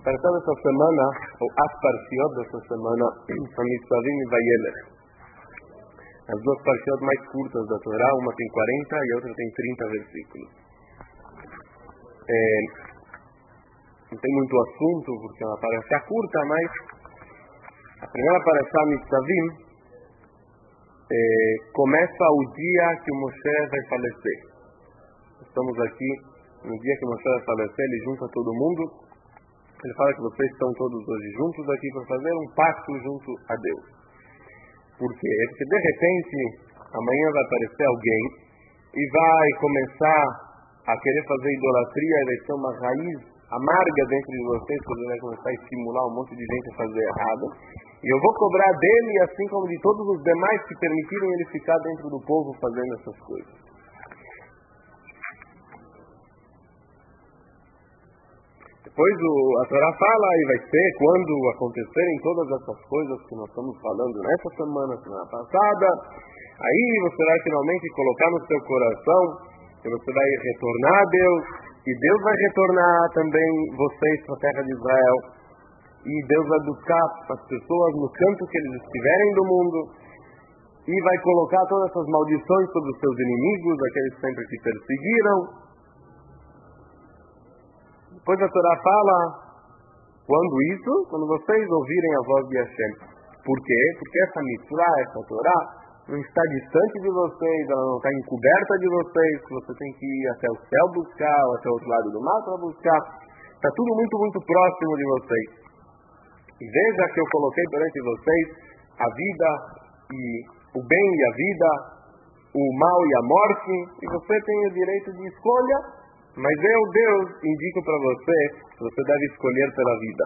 parashá dessa semana, ou as parashiot dessa semana, são Nitzavim e Vayelech. As duas parashiot mais curtas da Torá, uma tem 40 e a outra tem 30 versículos. Não tem muito assunto, porque é uma parashá curta, mas a primeira parashá Nitzavim começa o dia que o Moshe vai falecer. Estamos aqui no dia que o Moshe vai falecer, ele junta todo mundo. Ele fala que vocês estão todos hoje juntos aqui para fazer um pacto junto a Deus. Por quê? Porque de repente amanhã vai aparecer alguém e vai começar a querer fazer idolatria, e vai ser uma raiz amarga dentro de vocês, quando ele vai começar a estimular um monte de gente a fazer errado. E eu vou cobrar dele, assim como de todos os demais que permitiram ele ficar dentro do povo fazendo essas coisas. Depois a Torá fala, e vai ser quando acontecerem todas essas coisas que nós estamos falando nessa semana passada, aí você vai finalmente colocar no seu coração que você vai retornar a Deus, e Deus vai retornar também vocês para a terra de Israel, e Deus vai buscar as pessoas no canto que eles estiverem do mundo, e vai colocar todas essas maldições sobre os seus inimigos, aqueles que sempre te perseguiram. Depois a Torá fala, quando vocês ouvirem a voz de Hashem. Por quê? Porque essa mitzvah, essa Torá, não está distante de vocês, ela não está encoberta de vocês, que você tem que ir até o céu buscar, ou até o outro lado do mar para buscar. Está tudo muito, muito próximo de vocês. E veja que eu coloquei perante vocês a vida e o bem e a vida, o mal e a morte, e você tem o direito de escolha, mas eu, Deus, indico para você que você deve escolher pela vida.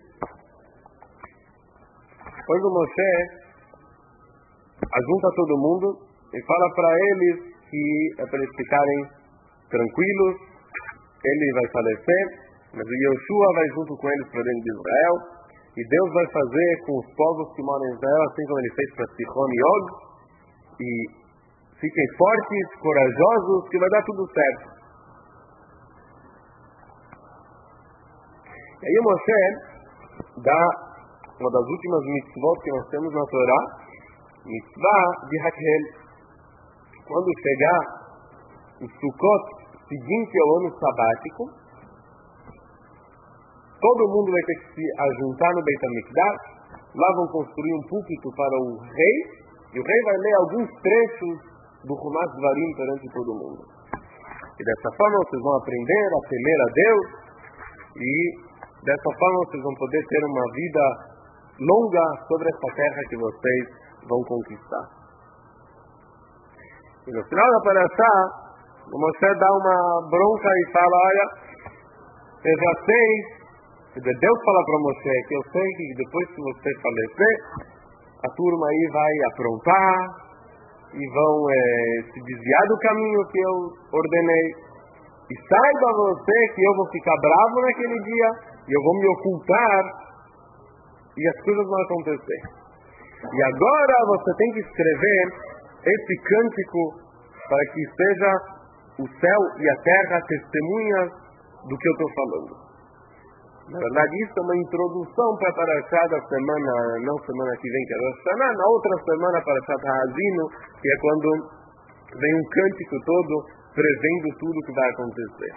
Depois o Moshe ajunta todo mundo e fala para eles que é para eles ficarem tranquilos, ele vai falecer, mas o Yoshua vai junto com eles para dentro de Israel, e Deus vai fazer com os povos que moram em Israel, assim como ele fez para Sihon e Og, e fiquem fortes, corajosos, que vai dar tudo certo. E aí o Moshe dá uma das últimas mitzvot que nós temos na Torá, mitzvah de Hakhel. Quando chegar o Sukkot seguinte ao ano sabático, todo mundo vai ter que se ajuntar no Beit HaMikdash, lá vão construir um púlpito para o rei, e o rei vai ler alguns trechos do Chumash Dvarim perante todo mundo. E dessa forma vocês vão aprender a temer a Deus, e dessa forma vocês vão poder ter uma vida longa sobre essa terra que vocês vão conquistar. E no final da parashá, o Moshe dá uma bronca e fala, olha, eu já sei, Deus fala para Moshe que eu sei que depois que você falecer, a turma aí vai aprontar e vão se desviar do caminho que eu ordenei. E saiba você que eu vou ficar bravo naquele dia, e eu vou me ocultar, e as coisas vão acontecer. E agora você tem que escrever esse cântico para que seja o céu e a terra testemunhas do que eu estou falando. Na verdade, isso é uma introdução para a parashá da semana, não semana que vem, que é Rosh Hashanah, na outra semana para Parashat Ha'azinu, que é quando vem um cântico todo prevendo tudo que vai acontecer.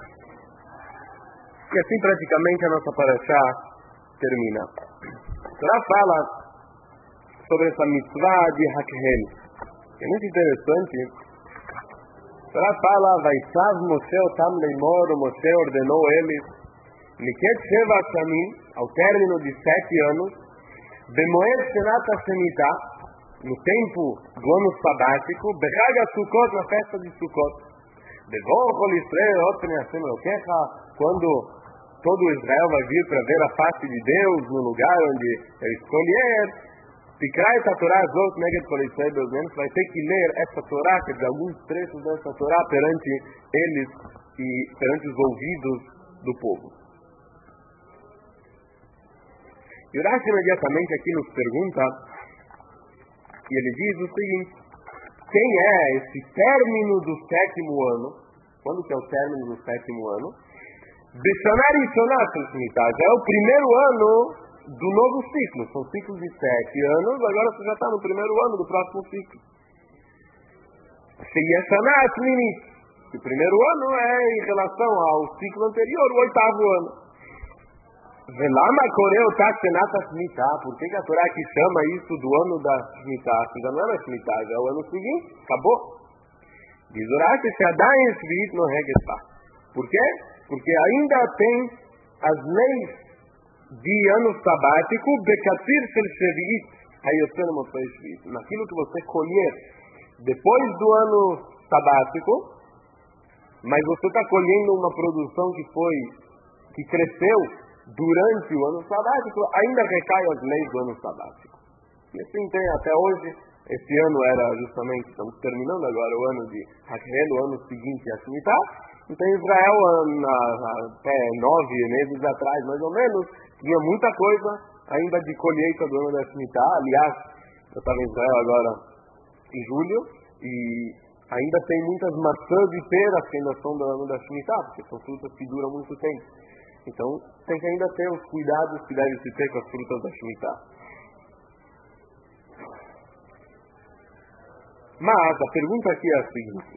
E assim praticamente a nossa parashá termina. A Torá fala sobre essa mitzvah de Hakhel. É muito interessante. A Torá fala, Vaitzav Moshe otam leimor, o Moshe ordenou eles, Miket Sheva Shamim, ao término de 7 anos, Bemoed Shenat HaShemitah, no tempo do ano sabático, Bechag HaSukkot, na festa de Sukkot, Bevor Kol Yisrael Ot Pnei Hashem Elokecha, quando todo Israel vai vir para ver a face de Deus no lugar onde ele escolher, Tikrai essa Torá Zot Neged Kol Yisrael Beozenim, vai ter que ler essa Torá, quer dizer, alguns trechos dessa Torá perante eles e perante os ouvidos do povo. E o Rashi imediatamente aqui nos pergunta, e ele diz o seguinte, quem é esse término do 7º ano? Quando que é o término do 7º ano? Beshana Rishonah Shel Shemitah, já é o primeiro ano do novo ciclo. São ciclos de 7 anos, agora você já está no primeiro ano do próximo ciclo. Sheyashana Shminit, o primeiro ano é em relação ao ciclo anterior, o 8º ano. Velama Koreu Tashenat Shemitah, por que a Torá aqui chama isso do ano da Shemitah? Já não era Shemitah, já é o ano seguinte, acabou. Diz Urash Shadain Shvit no Hegetah. Por quê? Porque ainda tem as leis de ano sabático, Bekatir Shel Shevit, Hayotzen Motzei Shvit, naquilo que você colher depois do ano sabático, mas você está colhendo uma produção que cresceu durante o ano sabático, ainda recai as leis do ano sabático. E assim tem até hoje. Esse ano era justamente, estamos terminando agora o ano de Hakhel, o ano seguinte a Shemitah. Então Israel, até 9 meses atrás, mais ou menos, tinha muita coisa ainda de colheita do ano da Shemitah. Aliás, eu estava em Israel agora em julho, e ainda tem muitas maçãs e peras que ainda são do ano da Shemitah, porque são frutas que duram muito tempo. Então, tem que ainda ter os cuidados que deve se ter com as frutas da Shemitah. Mas a pergunta aqui é a seguinte: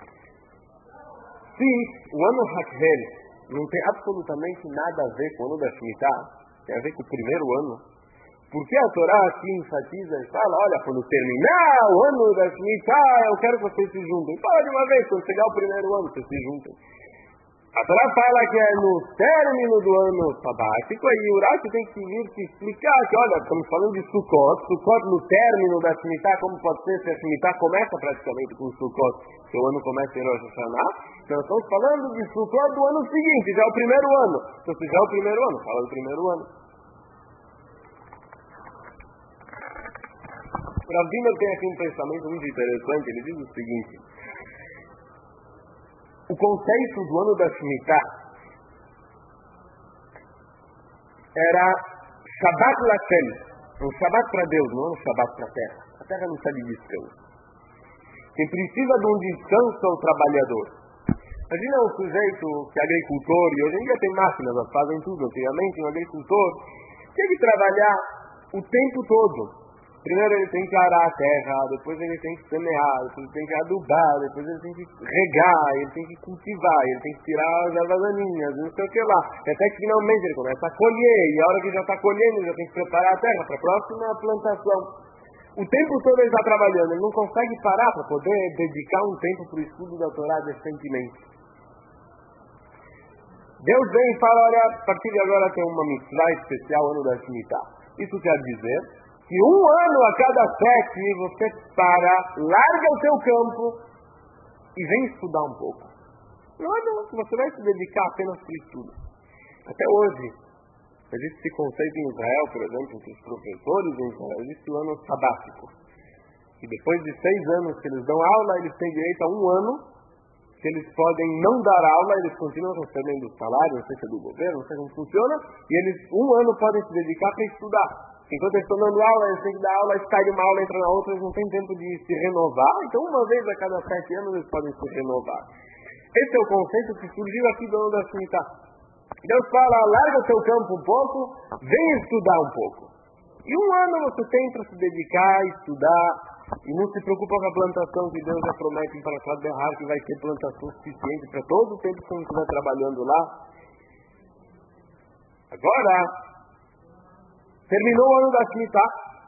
se o ano Hakhel não tem absolutamente nada a ver com o ano da Shemitah, tem a ver com o primeiro ano, por que a Torá aqui enfatiza e fala, olha, quando terminar o ano da Shemitah, eu quero que vocês se juntem? Fala de uma vez, quando chegar o primeiro ano, vocês se juntem. A Torá fala que é no término do ano sabático, e o Urash tem que vir te explicar que, olha, estamos falando de Sukkot no término da Shemitah, como pode ser se a Shemitah começa praticamente com Sukkot, se o ano começa em Rosh Hashanah. Então estamos falando de Sukkot do ano seguinte, já é o primeiro ano. Então se já é o primeiro ano, fala do primeiro ano. O Rav Diner tem aqui um pensamento muito interessante, ele diz o seguinte: o conceito do ano da Shemitah era Shabbat Lashem, um Shabbat para Deus, não um Shabbat para a terra. A terra não está de descanso. Quem precisa de um descanso é o trabalhador. Imagina um sujeito que é agricultor, e hoje em dia tem máquinas, elas fazem tudo. Antigamente um agricultor tinha que trabalhar o tempo todo. Primeiro ele tem que arar a terra, depois ele tem que semear, depois ele tem que adubar, depois ele tem que regar, ele tem que cultivar, ele tem que tirar as ervas daninhas, não sei o que lá. Até que finalmente ele começa a colher, e a hora que já está colhendo, ele já tem que preparar a terra para a próxima plantação. O tempo todo ele está trabalhando, ele não consegue parar para poder dedicar um tempo para o estudo da Torá decentemente. Deus vem e fala, olha, a partir de agora tem uma mitzvah especial, ano da Shemitah. Isso quer dizer que um ano a cada 7 você para, larga o seu campo e vem estudar um pouco. Não adianta, você vai se dedicar apenas para o estudo. Até hoje, existe esse conceito em Israel, por exemplo, entre os professores em Israel, existe o ano sabático. E depois de 6 anos que eles dão aula, eles têm direito a um ano que eles podem não dar aula, eles continuam recebendo o salário, não sei se é do governo, não sei como funciona, e eles um ano podem se dedicar para estudar. Enquanto eles estão dando aula, eles têm que dar aula, sai de uma aula, entra na outra, eles não têm tempo de se renovar, então uma vez a cada 7 anos eles podem se renovar. Esse é o conceito que surgiu aqui do ano da Shemitah. Deus fala, larga o seu campo um pouco, vem estudar um pouco. E um ano você tem para se dedicar, estudar, e não se preocupa com a plantação que Deus já promete para Kaderhar, que vai ter plantação suficiente para todo o tempo que você estiver trabalhando lá. Agora, terminou o ano da Shemitah,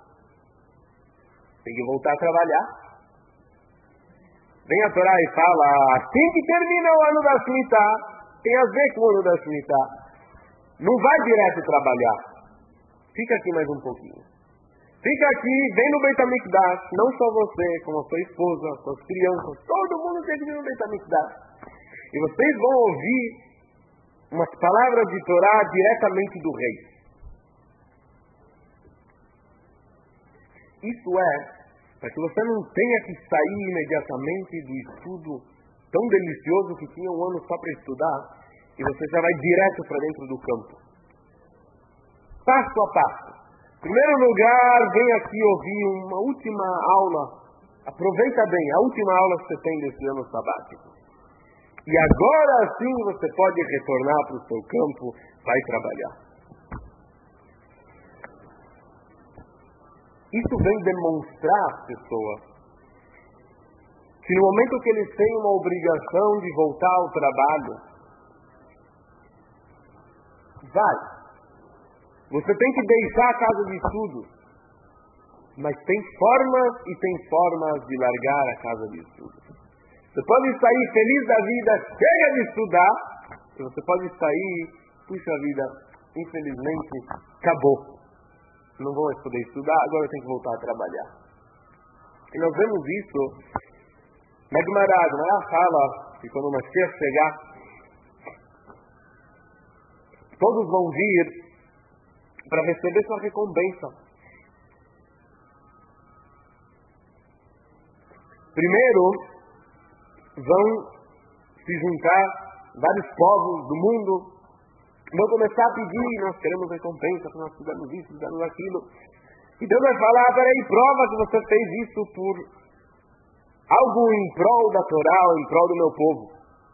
tem que voltar a trabalhar. Vem a Torá e fala, assim que termina o ano da Shemitah, tem a ver com o ano da Shemitah. Não vai direto trabalhar. Fica aqui mais um pouquinho. Fica aqui, vem no Beit HaMikdash, não só você, como a sua esposa, suas crianças, todo mundo tem que vir no Beit HaMikdash. E vocês vão ouvir umas palavras de Torá diretamente do rei. Isso é, para que você não tenha que sair imediatamente do estudo tão delicioso que tinha um ano só para estudar, e você já vai direto para dentro do campo. Passo a passo. Em primeiro lugar, vem aqui ouvir uma última aula. Aproveita bem, a última aula que você tem desse ano sabático. E agora sim você pode retornar para o seu campo, vai trabalhar. Isso vem demonstrar às pessoas que no momento que eles têm uma obrigação de voltar ao trabalho, vai. Você tem que deixar a casa de estudo, mas tem formas e tem formas de largar a casa de estudo. Você pode sair feliz da vida, chega de estudar, e você pode sair, puxa vida, infelizmente, acabou. Não vou mais poder estudar, agora eu tenho que voltar a trabalhar. E nós vemos isso na Gemara. A Gemara fala que quando o Mashiach chegar, todos vão vir para receber sua recompensa. Primeiro, vão se juntar vários povos do mundo, vão começar a pedir, nós queremos recompensa, nós fizemos isso, fizemos aquilo. E Deus vai falar, peraí, prova que você fez isso por algo em prol da Torá, ou em prol do meu povo.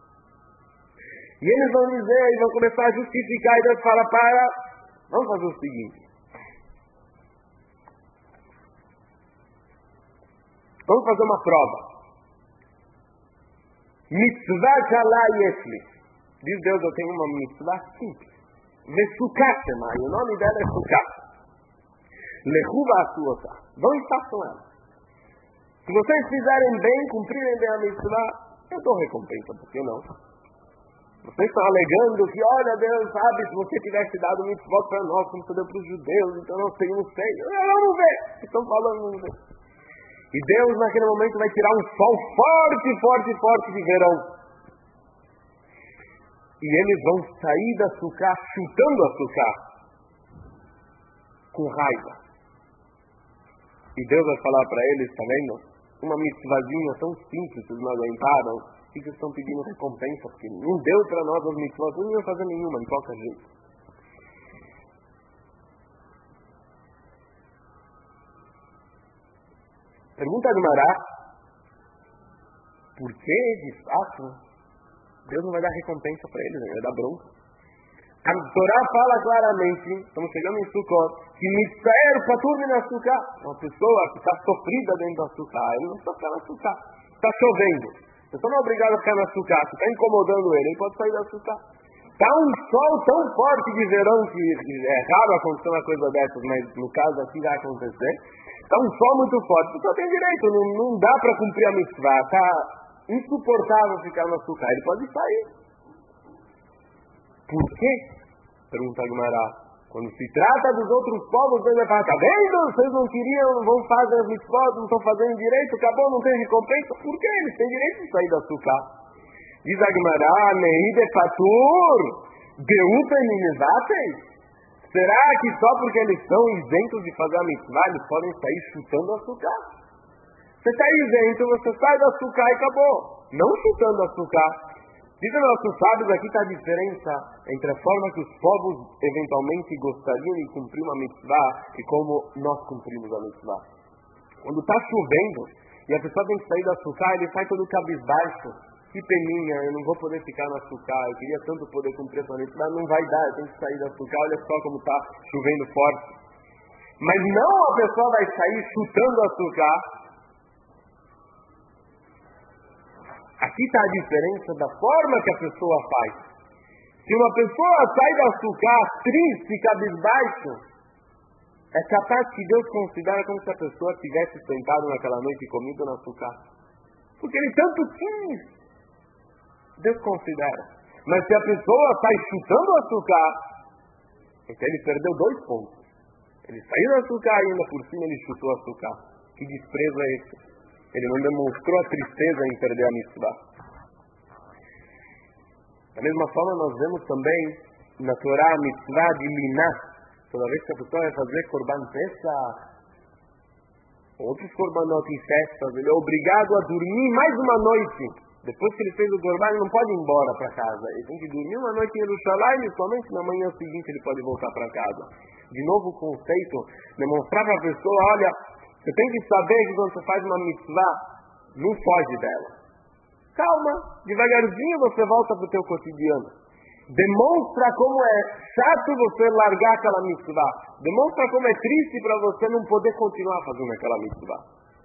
E eles vão dizer, e vão começar a justificar, e Deus fala, vamos fazer o seguinte. Vamos fazer uma prova. Mitzvah Shalá Yeshli. Diz Deus, eu tenho uma mitzvah simples. Vesukah Shema, e o nome dela é Sukah. Lechuva Asuotá. Vão e façam ela. Se vocês fizerem bem, cumprirem bem a mitzvah, eu dou recompensa, por que não? Vocês estão alegando que, olha Deus, sabe, se você tivesse dado mitzvot para nós, como você deu para os judeus, então nós temos feito. Vamos ver. Estão falando, vamos ver. E Deus naquele momento vai tirar um sol forte, forte, forte de verão. E eles vão sair da Sukkah chutando a Sukkah. Com raiva. E Deus vai falar para eles, tá vendo? Uma mitzvazinha tão simples, vocês não aguentaram. O que vocês estão pedindo recompensa? Porque não deu para nós as mitzvot, não iam fazer nenhuma, de qualquer jeito. Pergunta a Gemara, por que, de fato, Deus não vai dar recompensa para eles, vai dar bronca? A Torá fala claramente, estamos chegando em Sukkot, que Mitzaer Patur min Sukkah, uma pessoa que está sofrida dentro da Sukkah, ele não precisa ficar na Sukkah, está chovendo, você não é obrigado a ficar na Sukkah, você está incomodando ele pode sair da Sukkah. Está um sol tão forte de verão que é raro acontecer uma coisa dessas, mas no caso aqui vai acontecer. Está um sol muito forte, você só tem direito, não dá para cumprir a mitzvah, está insuportável ficar no açúcar, ele pode sair. Por quê? Pergunta a Gemara. Quando se trata dos outros povos, Deus vai falar, tá vendo? Vocês não queriam, não vão fazer as mitzvot, não estão fazendo direito, acabou, não tem recompensa. Por quê? Eles têm direito de sair do açúcar. Diz a Gemara, Neide Fatur, Geupen Minizatem. Será que só porque eles estão isentos de fazer a mitzvah, eles podem sair chutando açúcar? Você está isento, você sai do açúcar e acabou. Não chutando açúcar. Dizem nossos sábios, aqui está a diferença entre a forma que os povos eventualmente gostariam de cumprir uma mitzvah e como nós cumprimos a mitzvah. Quando está chovendo e a pessoa tem que sair do açúcar, ele sai todo cabisbaixo. Que peninha, eu não vou poder ficar no açúcar, eu queria tanto poder cumprir essa mitzvah, mas não vai dar, eu tenho que sair do açúcar, olha só como está chovendo forte. Mas não a pessoa vai sair chutando açúcar. Aqui está a diferença da forma que a pessoa faz. Se uma pessoa sai do açúcar triste, cabisbaixo, é capaz que Deus considera como se a pessoa tivesse sentado naquela noite e comido no açúcar. Porque ele tanto quis. Deus considera. Mas se a pessoa sai chutando o açúcar, então ele perdeu 2 pontos. Ele saiu do açúcar e ainda por cima ele chutou o açúcar. Que desprezo é esse? Ele não demonstrou a tristeza em perder a mitzvah. Da mesma forma nós vemos também na Torá a mitzvah de Liná. Toda vez que a pessoa vai fazer Korban Pesach, outros Korbanot em festas, ele é obrigado a dormir mais uma noite. Depois que ele fez o Korban, ele não pode ir embora para casa. Ele tem que dormir uma noite em Jerusalém e somente na manhã seguinte ele pode voltar para casa. De novo o conceito, demonstrar para a pessoa, olha, você tem que saber que quando você faz uma mitzvah, não foge dela. Calma, devagarzinho você volta para o teu cotidiano. Demonstra como é chato você largar aquela mitzvah. Demonstra como é triste para você não poder continuar fazendo aquela mitzvah.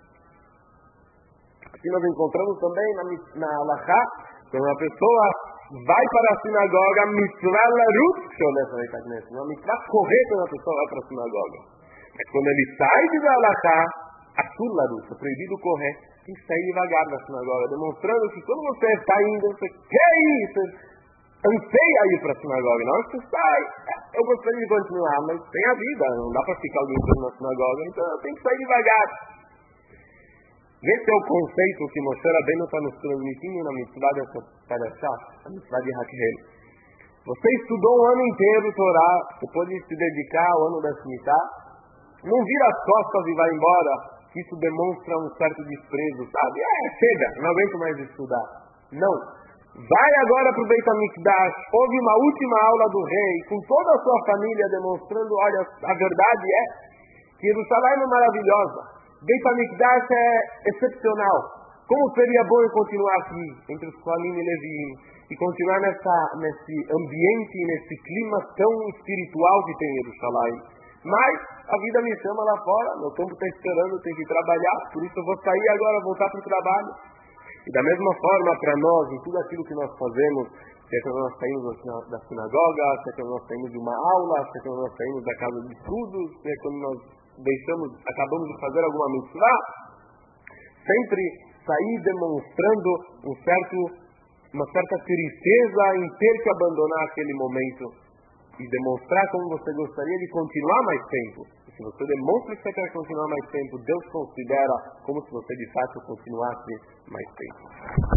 Assim nós encontramos também na Halachá, quando uma pessoa vai para a sinagoga, mitzvah larut, uma mitzvah correr quando a pessoa vai para a sinagoga. Mas quando ele sai de Halachá, asur larut, é proibido correr, tem que sair devagar da sinagoga, demonstrando que quando você está indo, você quer ir, você anseia ir para a sinagoga. Na hora que você sai, eu gostaria de continuar, mas tem a vida, não dá para ficar o dia inteiro na sinagoga, então eu tenho que sair devagar. Esse é o conceito que Moshe Rabbeinu está nos transmitindo na mitzvah dessa parashá, a mitzvah de Hakhel. Você estudou um ano inteiro Torá, você pode se dedicar ao ano da Shemitah, não vira as costas e vai embora, que isso demonstra um certo desprezo, sabe? Chega, não aguento mais estudar. Não. Vai agora para o Beit HaMikdash, houve uma última aula do rei, com toda a sua família demonstrando, olha, a verdade é que Jerusalém é maravilhosa. Beit HaMikdash é excepcional. Como seria bom eu continuar aqui, entre os Kohanim e Levim, e continuar nesse ambiente, nesse clima tão espiritual que tem em Jerusalém. Mas a vida me chama lá fora, meu tempo está esperando, eu tenho que trabalhar, por isso eu vou sair agora, voltar para o trabalho. E da mesma forma, para nós, em tudo aquilo que nós fazemos, seja quando nós saímos da sinagoga, seja quando nós saímos de uma aula, seja quando nós saímos da casa de estudos, seja quando nós acabamos de fazer alguma mitzvah, sempre sair demonstrando uma certa tristeza em ter que abandonar aquele momento e demonstrar como você gostaria de continuar mais tempo. E se você demonstra que você quer continuar mais tempo, Deus considera como se você de fato continuasse mais tempo.